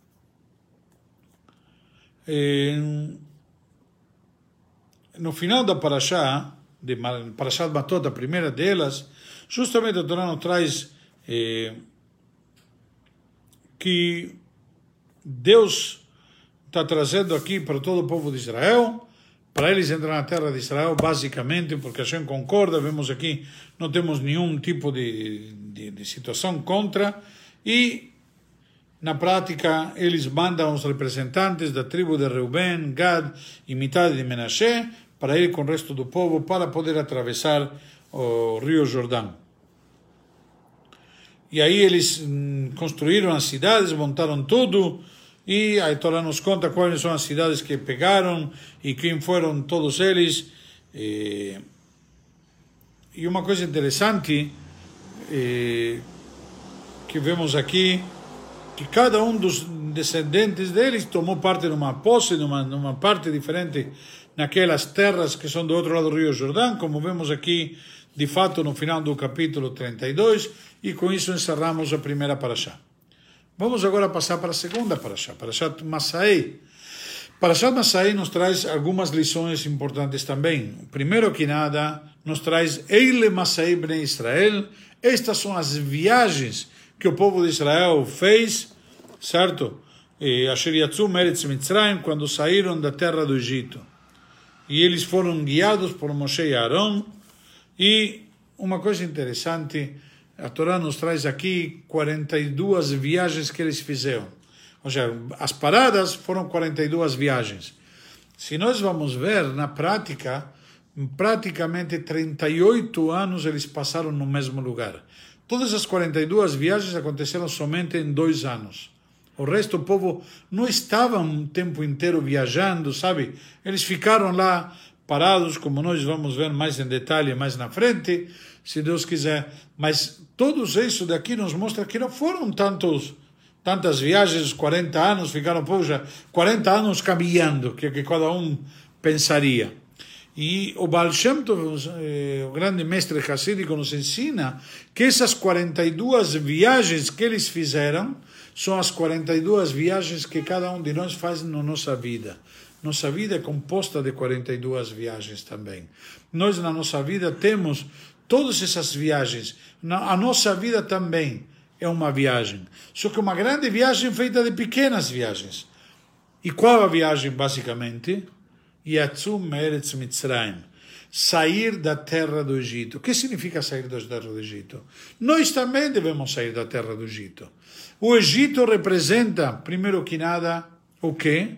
eh, no final da Parashá, de Parashat Matot, a primeira delas, justamente a Torá nos traz eh, que Deus está trazendo aqui para todo o povo de Israel, para eles entrar na terra de Israel, basicamente, porque a gente concorda, vemos aqui, não temos nenhum tipo de, de, de situação contra, e na prática eles mandam os representantes da tribo de Reuben, Gad e metade de Menashe para ir com o resto do povo para poder atravessar o rio Jordão. E aí eles hum, construíram as cidades, montaram tudo, e a Torá nos conta quais são as cidades que pegaram e quem foram todos eles. E, e uma coisa interessante e, que vemos aqui, que cada um dos descendentes deles tomou parte numa posse, numa, numa parte diferente naquelas terras que são do outro lado do rio Jordão, como vemos aqui, de fato, no final do capítulo trinta e dois, e com isso encerramos a primeira parashá. Vamos agora passar para a segunda parashá, Parashat Masai. Parashat Masai nos traz algumas lições importantes também. Primeiro que nada, nos traz Eile Masai Bnei Israel. Estas são as viagens que o povo de Israel fez, certo? Asher Yatzu Meretz Mitzrayim, quando saíram da terra do Egito. E eles foram guiados por Moshe e Aaron. E uma coisa interessante, a Torá nos traz aqui quarenta e duas viagens que eles fizeram. Ou seja, as paradas foram quarenta e duas viagens. Se nós vamos ver, na prática, praticamente trinta e oito anos eles passaram no mesmo lugar. Todas as quarenta e duas viagens aconteceram somente em dois anos. O resto do povo não estava um tempo inteiro viajando, sabe? Eles ficaram lá parados, como nós vamos ver mais em detalhe mais na frente, se Deus quiser. Mas todos isso daqui nos mostra que não foram tantos, tantas viagens, quarenta anos, ficaram, poxa, quarenta anos caminhando, que, que cada um pensaria. E o Baal Shem Tov, o grande mestre hassídico, nos ensina que essas quarenta e duas viagens que eles fizeram são as quarenta e duas viagens que cada um de nós faz na nossa vida. Nossa vida é composta de quarenta e duas viagens também. Nós, na nossa vida, temos todas essas viagens. A nossa vida também é uma viagem. Só que uma grande viagem feita de pequenas viagens. E qual a viagem, basicamente? Yatzum me'eretz Mitzrayim. Sair da terra do Egito. O que significa sair da terra do Egito? Nós também devemos sair da terra do Egito. O Egito representa, primeiro que nada, o quê?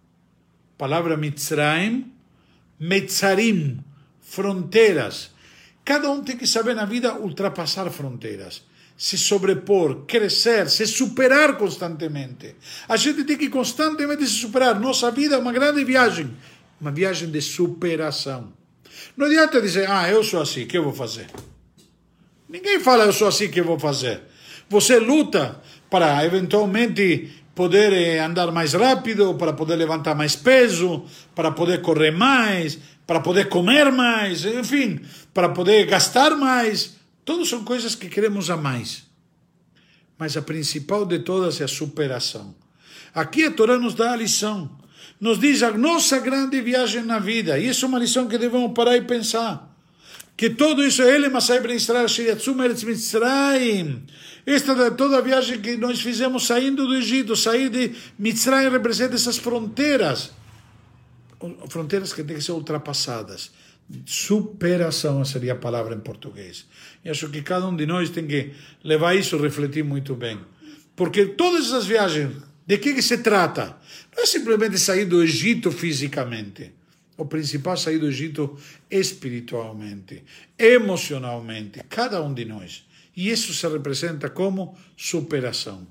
Palavra Mitzrayim, Metzarim, fronteiras. Cada um tem que saber na vida ultrapassar fronteiras, se sobrepor, crescer, se superar constantemente. A gente tem que constantemente se superar. Nossa vida é uma grande viagem, uma viagem de superação. Não adianta dizer, ah, eu sou assim, o que eu vou fazer? Ninguém fala, eu sou assim, o que eu vou fazer? Você luta para, eventualmente, poder andar mais rápido, para poder levantar mais peso, para poder correr mais, para poder comer mais, enfim, para poder gastar mais. Todas são coisas que queremos a mais. Mas a principal de todas é a superação. Aqui a Torá nos dá a lição. Nos diz a nossa grande viagem na vida. E isso é uma lição que devemos parar e pensar. Que tudo isso é ele, mas sempre Israel, Shiriatzum Eretz Mitzrayim. Esta é toda a viagem que nós fizemos saindo do Egito. Sair de Mitzrayim representa essas fronteiras. Fronteiras que têm que ser ultrapassadas. Superação seria a palavra em português. E acho que cada um de nós tem que levar isso e refletir muito bem. Porque todas essas viagens, de que, que se trata? Não é simplesmente sair do Egito fisicamente. O principal é sair do Egito espiritualmente, emocionalmente, cada um de nós. E isso se representa como superação.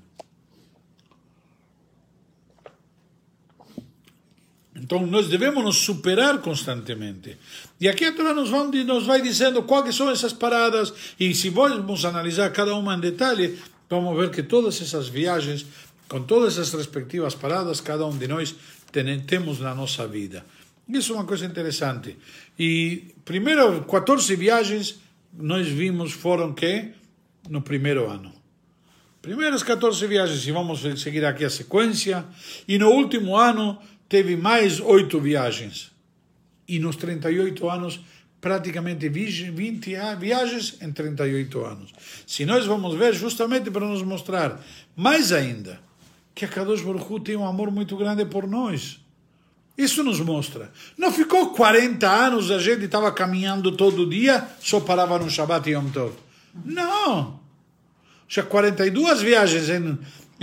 Então, nós devemos nos superar constantemente. E aqui a Torá nos, nos vai dizendo quais são essas paradas. E se vamos analisar cada uma em detalhe, vamos ver que todas essas viagens, com todas as respectivas paradas, cada um de nós tem, temos na nossa vida. Isso é uma coisa interessante. E, primeiro, quatorze viagens, nós vimos, foram que? No primeiro ano. Primeiras quatorze viagens, e vamos seguir aqui a sequência. E no último ano, teve mais oito viagens. E nos trinta e oito anos, praticamente vinte viagens em trinta e oito anos. Se nós vamos ver, justamente para nos mostrar mais ainda, que a Kadosh Baruch Hu tem um amor muito grande por nós. Isso nos mostra. Não ficou quarenta anos, a gente estava caminhando todo dia, só parava no Shabbat e Yom Tov. Não. Já quarenta e duas viagens em,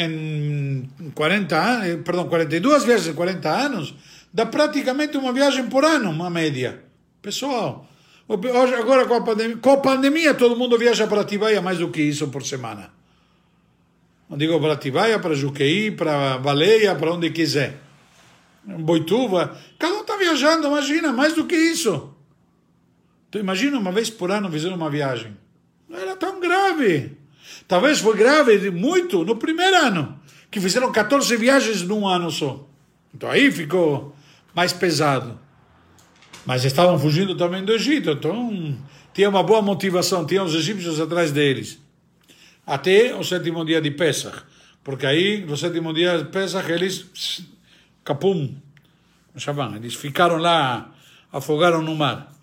em quarenta anos, perdão, quarenta e duas viagens em quarenta anos, dá praticamente uma viagem por ano, uma média. Pessoal, hoje, agora com a pandemia, com a pandemia todo mundo viaja para Atibaia mais do que isso por semana. Não digo para Atibaia, para Juqueí, para Baleia, para onde quiser. Boituva, cada um está viajando, imagina, mais do que isso. Então imagina uma vez por ano fazer uma viagem. Não era tão grave. Talvez foi grave muito no primeiro ano, que fizeram quatorze viagens num ano só. Então aí ficou mais pesado. Mas estavam fugindo também do Egito, então tinha uma boa motivação, tinha os egípcios atrás deles. Até o sétimo dia de Pesach, porque aí no sétimo dia de Pesach eles... Capum, eles ficaram lá, afogaram no mar.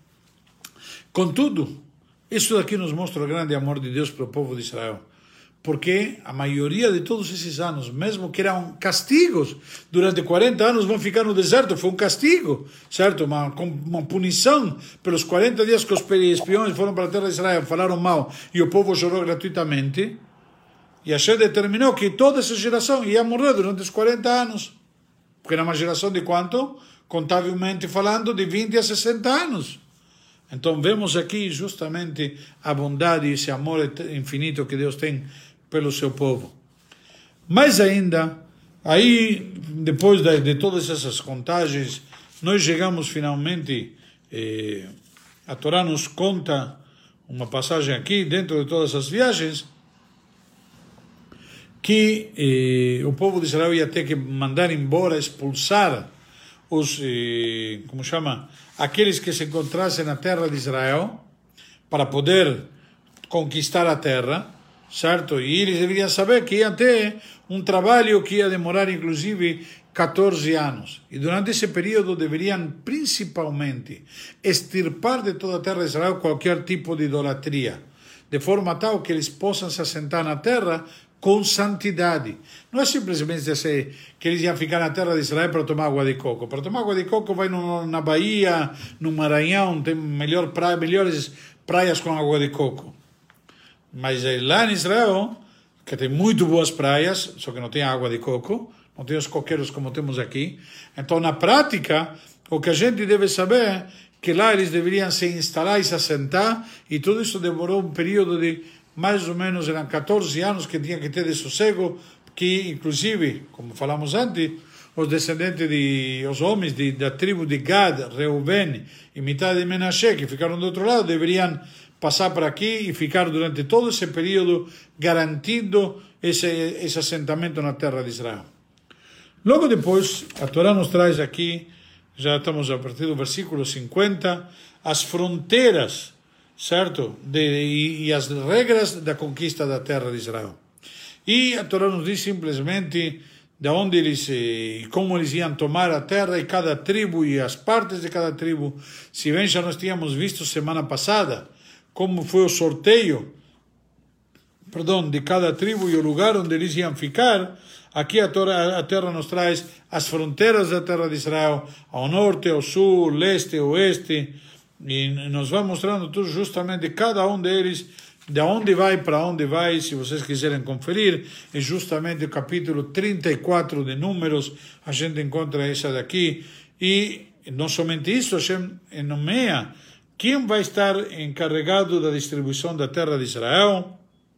Contudo, isso daqui nos mostra o grande amor de Deus para o povo de Israel. Porque a maioria de todos esses anos, mesmo que eram castigos, durante quarenta anos vão ficar no deserto, foi um castigo, certo? Uma, uma punição pelos quarenta dias que os espiões foram para a terra de Israel, falaram mal, e o povo chorou gratuitamente. E Hashem determinou que toda essa geração ia morrer durante os quarenta anos. Porque era uma geração de quanto? Contabilmente falando, de vinte a sessenta anos. Então vemos aqui justamente a bondade e esse amor infinito que Deus tem pelo seu povo. Mais ainda, Aí, depois de, de todas essas contagens, nós chegamos finalmente, eh, a Torá nos conta uma passagem aqui, dentro de todas as viagens, que eh, o povo de Israel ia ter que mandar embora, expulsar os, eh, como chama, aqueles que se encontrassem na terra de Israel, para poder conquistar a terra, certo? E eles deveriam saber que ia ter um trabalho que ia demorar, inclusive, catorze anos. E durante esse período deveriam, principalmente, extirpar de toda a terra de Israel qualquer tipo de idolatria, de forma tal que eles possam se assentar na terra com santidade. Não é simplesmente dizer que eles iam ficar na terra de Israel para tomar água de coco. Para tomar água de coco vai no, na Bahia, no Maranhão, tem melhor praia, melhores praias com água de coco. Mas lá em Israel, que tem muito boas praias, só que não tem água de coco, não tem os coqueiros como temos aqui. Então, na prática, o que a gente deve saber é que lá eles deveriam se instalar e se assentar, e tudo isso demorou um período de mais ou menos, eram catorze anos que tinha que ter de sossego, que inclusive, como falamos antes, os descendentes de, os homens de, da tribo de Gad, Reuben e metade de Menashe, que ficaram do outro lado, deveriam passar por aqui e ficar durante todo esse período garantindo esse, esse assentamento na terra de Israel. Logo depois, a Torá nos traz aqui, já estamos a partir do versículo cinquenta, as fronteiras, certo? De, e, e as regras da conquista da terra de Israel. E a Torá nos diz simplesmente de onde eles, e como eles iam tomar a terra, e cada tribo e as partes de cada tribo. Se bem já nós tínhamos visto semana passada como foi o sorteio, perdão, de cada tribo e o lugar onde eles iam ficar. Aqui a terra, a terra nos traz as fronteiras da terra de Israel, ao norte, ao sul, leste, oeste, e nos vai mostrando tudo justamente cada um deles, de onde vai, para onde vai. Se vocês quiserem conferir, é justamente o capítulo trinta e quatro de Números, a gente encontra essa daqui, e não somente isso, a gente nomeia quem vai estar encarregado da distribuição da terra de Israel,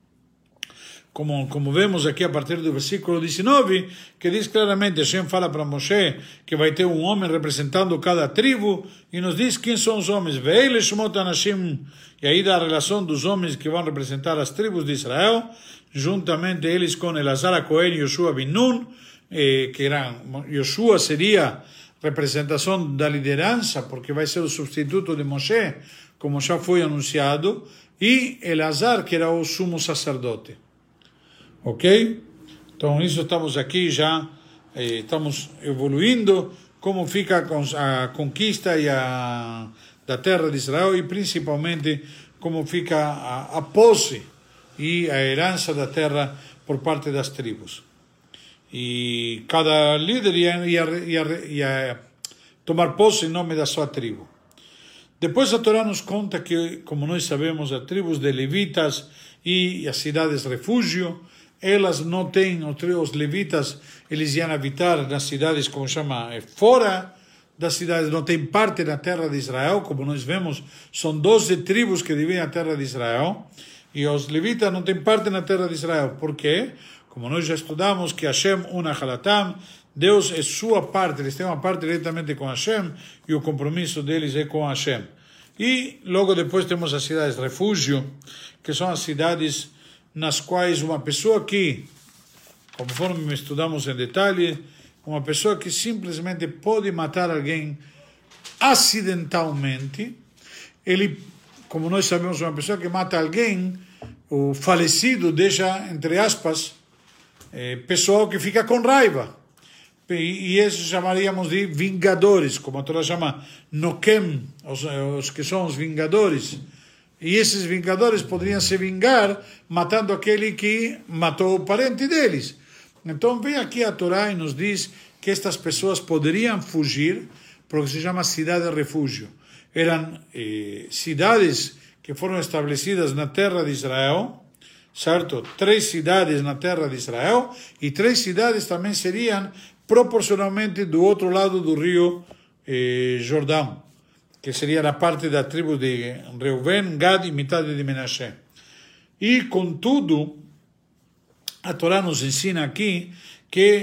como, como vemos aqui a partir do versículo dezenove, que diz claramente, Hashem fala para Moshe que vai ter um homem representando cada tribo, e nos diz quem são os homens. Veile Shemot Anashim, e aí dá a relação dos homens que vão representar as tribos de Israel, juntamente eles com Elazar a Cohen e Yoshua bin Nun, eh, que eram, Yoshua seria representação da liderança, porque vai ser o substituto de Moshe, como já foi anunciado, e Elazar, que era o sumo sacerdote. Ok? Então, isso estamos aqui já, eh, estamos evoluindo, como fica a conquista e a, da terra de Israel, e principalmente como fica a, a posse e a herança da terra por parte das tribos. E cada líder ia, ia, ia, ia tomar posse em nome da sua tribo. Depois a Torá nos conta que, como nós sabemos, as tribos de levitas e as cidades refúgio, elas não têm, os levitas, eles iam habitar nas cidades, como chama, fora das cidades, não tem parte na terra de Israel, como nós vemos, são doze tribos que dividem a terra de Israel, e os levitas não têm parte na terra de Israel. Por quê? Como nós já estudamos, que Hashem una halatam, Deus é sua parte, eles têm uma parte diretamente com Hashem, e o compromisso deles é com Hashem. E logo depois temos as cidades refúgio, que são as cidades nas quais uma pessoa que, conforme estudamos em detalhe, uma pessoa que simplesmente pode matar alguém acidentalmente, ele, como nós sabemos, uma pessoa que mata alguém, o falecido deixa, entre aspas, É, pessoal que fica com raiva, e, e esses chamaríamos de vingadores, como a Torá chama Nokem, os, os que são os vingadores, e esses vingadores poderiam se vingar matando aquele que matou o parente deles. Então vem aqui a Torá e nos diz que estas pessoas poderiam fugir para o que se chama cidade de refúgio. Eram eh, cidades que foram estabelecidas na terra de Israel, certo? Três cidades na terra de Israel, e três cidades também seriam proporcionalmente do outro lado do rio eh, Jordão, que seria na parte da tribo de Reuven, Gad e metade de Menashe. E, contudo, a Torá nos ensina aqui que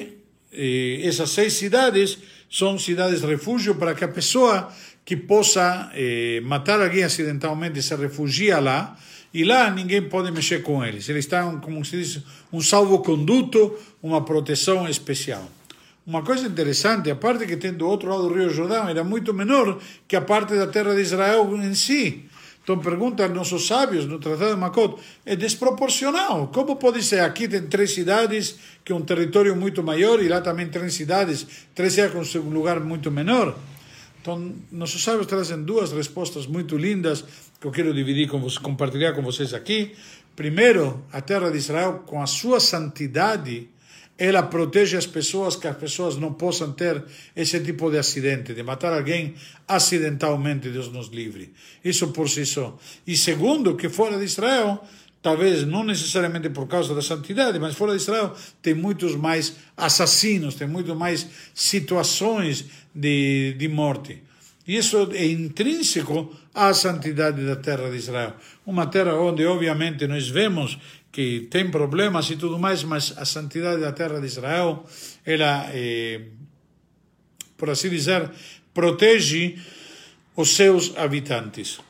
eh, essas seis cidades são cidades refúgio para que a pessoa que possa eh, matar alguém acidentalmente se refugia lá, e lá ninguém pode mexer com eles. Eles estão, como se diz, um salvo-conduto, uma proteção especial. Uma coisa interessante, a parte que tem do outro lado do Rio Jordão era muito menor que a parte da terra de Israel em si. Então perguntam aos nossos sábios no Tratado de Makot, é desproporcional. Como pode ser? Aqui tem três cidades, que é um território muito maior, e lá também três cidades, três cidades com um lugar muito menor. Então, nossos sábios trazem duas respostas muito lindas que eu quero dividir com vocês, compartilhar com vocês aqui. Primeiro, a terra de Israel, com a sua santidade, ela protege as pessoas, que as pessoas não possam ter esse tipo de acidente, de matar alguém acidentalmente, Deus nos livre. Isso por si só. E segundo, que fora de Israel, talvez não necessariamente por causa da santidade, mas fora de Israel tem muitos mais assassinos, tem muito mais situações de, de morte. E isso é intrínseco à santidade da terra de Israel. Uma terra onde, obviamente, nós vemos que tem problemas e tudo mais, mas a santidade da terra de Israel, ela, é, por assim dizer, protege os seus habitantes.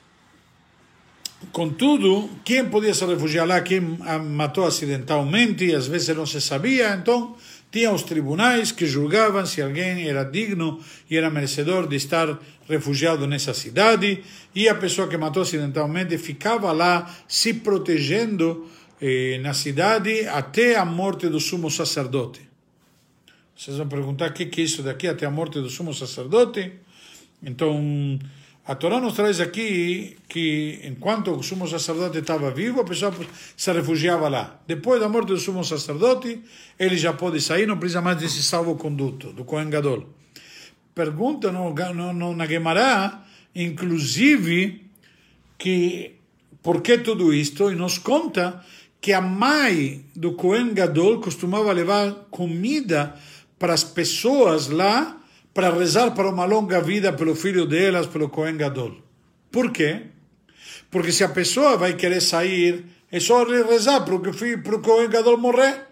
Contudo, quem podia se refugiar lá, quem matou acidentalmente, às vezes não se sabia, então tinha os tribunais que julgavam se alguém era digno e era merecedor de estar refugiado nessa cidade, e a pessoa que matou acidentalmente ficava lá se protegendo eh, na cidade até a morte do sumo sacerdote. Vocês vão perguntar o que, que é isso daqui, até a morte do sumo sacerdote? Então, a Torá nos traz aqui que enquanto o sumo sacerdote estava vivo, a pessoa se refugiava lá. Depois da morte do sumo sacerdote, ele já pode sair, não precisa mais desse salvo-conduto, do Kohen Gadol. Pergunta no, no, na Gemara, inclusive, que por que tudo isto? E nos conta que a mãe do Kohen Gadol costumava levar comida para as pessoas lá, para rezar para uma longa vida pelo filho delas, pelo Kohen Gadol. Por quê? Porque se a pessoa vai querer sair, é só rezar para o Kohen Gadol morrer.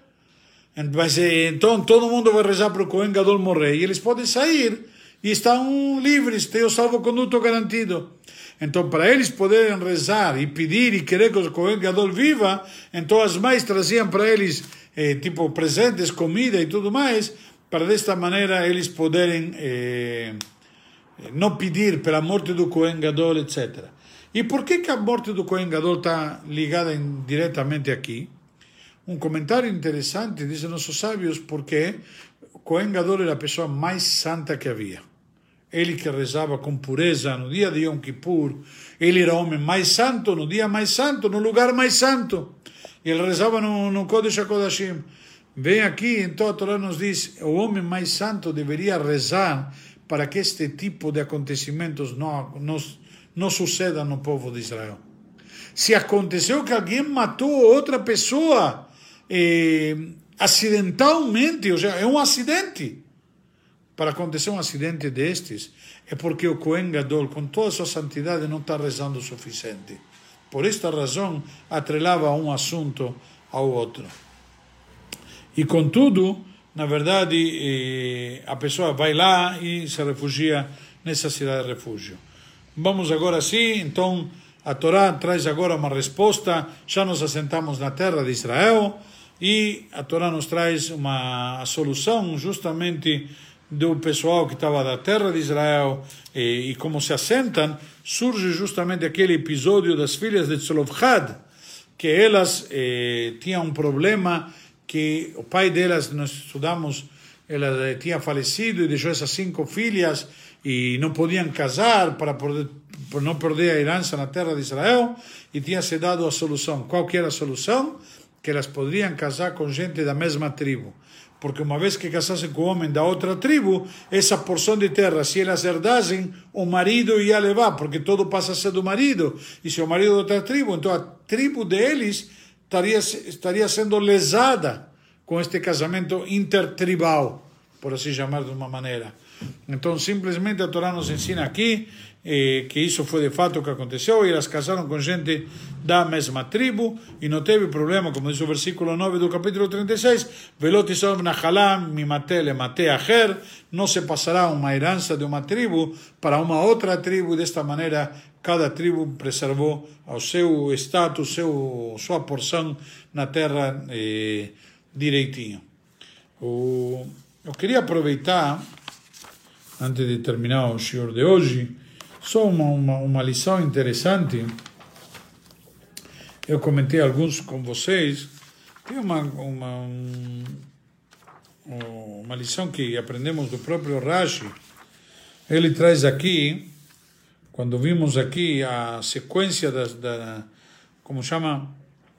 Então todo mundo vai rezar para o Kohen Gadol morrer, e eles podem sair e estão livres, têm o salvo-conduto garantido. Então, para eles poderem rezar e pedir e querer que o Kohen Gadol viva, então as mães traziam para eles eh, tipo presentes, comida e tudo mais, para desta maneira eles poderem eh, não pedir pela morte do Kohen Gadol, etcétera. E por que, que a morte do Kohen Gadol está ligada em, diretamente aqui? Um comentário interessante, dizem nossos sábios, porque o Kohen Gadol era a pessoa mais santa que havia. Ele que rezava com pureza no dia de Yom Kippur, ele era o homem mais santo, no dia mais santo, no lugar mais santo. E ele rezava no, no Kodesh HaKodashim. Vem aqui, então a Torá nos diz, o homem mais santo deveria rezar para que este tipo de acontecimentos não, não, não sucedam no povo de Israel. Se aconteceu que alguém matou outra pessoa eh, acidentalmente, ou seja, é um acidente. Para acontecer um acidente destes, é porque o Kohen Gadol, com toda a sua santidade, não está rezando o suficiente. Por esta razão, atrelava um assunto ao outro. E, contudo, na verdade, a pessoa vai lá e se refugia nessa cidade de refúgio. Vamos agora sim, então, a Torá traz agora uma resposta. Já nos assentamos na terra de Israel e a Torá nos traz uma solução justamente do pessoal que estava da terra de Israel e, e como se assentam. Surge justamente aquele episódio das filhas de Tzlofchad, que elas eh, tinham um problema, que o pai delas, nós estudamos, ela tinha falecido e deixou essas cinco filhas e não podiam casar para, poder, para não perder a herança na terra de Israel, e tinha se dado a solução. Qual que era a solução? Que elas poderiam casar com gente da mesma tribo. Porque uma vez que casassem com o homem da outra tribo, essa porção de terra, se elas herdassem, o marido ia levar, porque tudo passa a ser do marido. E se o marido de outra tribo, então a tribo deles estaria, estaria sendo lesada com este casamento intertribal, por assim chamar de uma maneira. Então, simplesmente a Torá nos ensina aqui eh, que isso foi de fato o que aconteceu, e elas casaram com gente da mesma tribo, e não teve problema, como diz o versículo nove do capítulo trinta e seis, Velot isor nachalam mimate lemate acher, não se passará uma herança de uma tribo para uma outra tribo, e desta maneira cada tribo preservou o seu status, seu, sua porção na terra eh, direitinho. O, eu queria aproveitar, antes de terminar o shiur de hoje, só uma, uma, uma lição interessante. Eu comentei alguns com vocês. Tem uma, uma, um, uma lição que aprendemos do próprio Rashi. Ele traz aqui, quando vimos aqui a sequência das, da, como chama,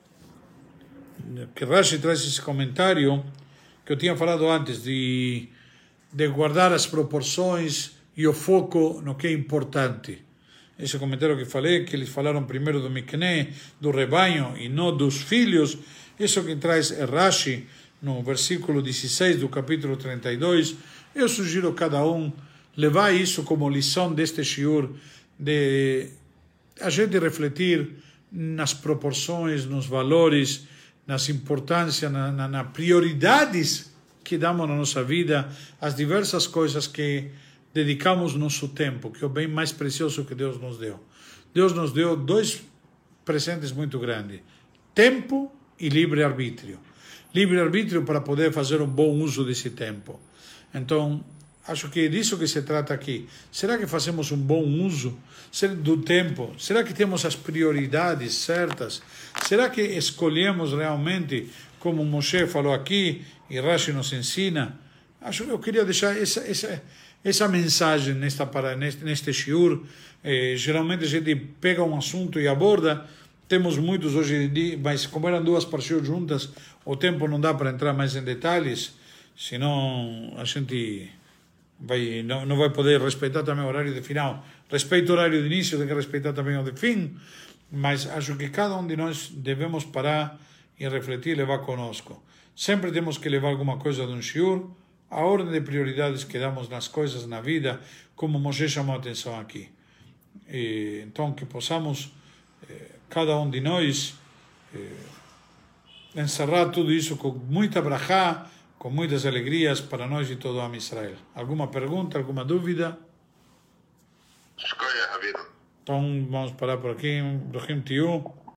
que Rashi traz esse comentário, que eu tinha falado antes, de, de guardar as proporções e o foco no que é importante. Esse comentário que falei, que eles falaram primeiro do Mikné, do rebanho, e não dos filhos, isso que traz Rashi no versículo dezesseis do capítulo trinta e dois, eu sugiro a cada um levar isso como lição deste shiur, de a gente refletir nas proporções, nos valores, nas importâncias, na, na, na prioridades que damos na nossa vida, as diversas coisas que dedicamos nosso tempo, que é o bem mais precioso que Deus nos deu. Deus nos deu dois presentes muito grandes: tempo e livre-arbítrio. Livre-arbítrio para poder fazer um bom uso desse tempo. Então, acho que é disso que se trata aqui. Será que fazemos um bom uso do tempo? Será que temos as prioridades certas? Será que escolhemos realmente, como Moshe falou aqui, e Rashi nos ensina? Acho que eu queria deixar essa, essa, essa mensagem nesta, para, neste, neste shiur. Eh, geralmente a gente pega um assunto e aborda. Temos muitos hoje em dia, mas como eram duas parashiot juntas, o tempo não dá para entrar mais em detalhes, senão a gente vai, não, não vai poder respeitar também o horário de final. Respeita o horário de início, tem que respeitar também o de fim, mas acho que cada um de nós devemos parar e refletir e levar conosco. Sempre temos que levar alguma coisa de um shiur, a ordem de prioridades que damos nas coisas na vida, como Moshe chamou a atenção aqui. E, então, que possamos, eh, cada um de nós, eh, encerrar tudo isso com muita brachá, com muitas alegrias para nós e todo o Am Israel. Alguma pergunta, alguma dúvida? Escolha, Rabino. Então, vamos parar por aqui. Brachim Tiu.